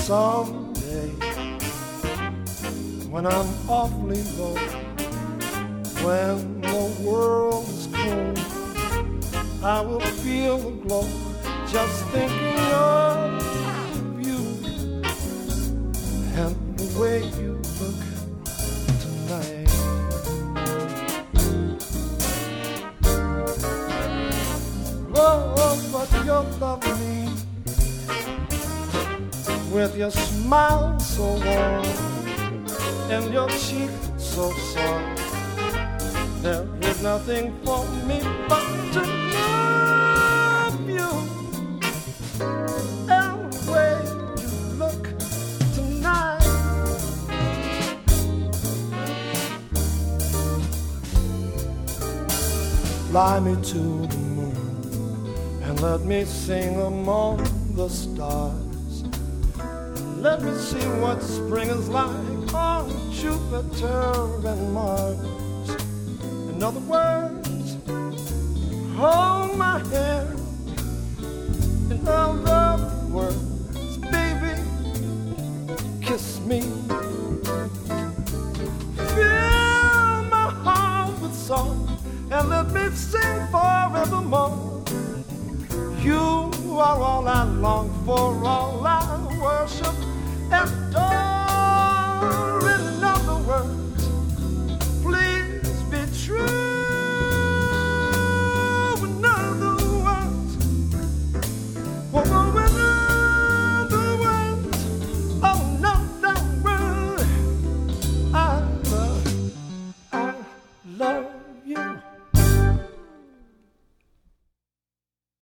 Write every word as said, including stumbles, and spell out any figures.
someday, when I'm awfully low, when the world is cold, I will feel the glow just thinking of you and the way you look tonight. Oh, but you love me with your smile so warm and your cheek so soft. There is nothing for me but to love you and the way you look tonight. Fly me to the moon and let me sing among the stars. Let me see what spring is like on Jupiter and Mars. In other words, hold my hand. In other words, baby, kiss me. Fill my heart with song and let me sing forevermore. You are all I long for, all I worship and adore. In other words, please be true. In other words, oh, in other words, oh, no, no, word. I love, I love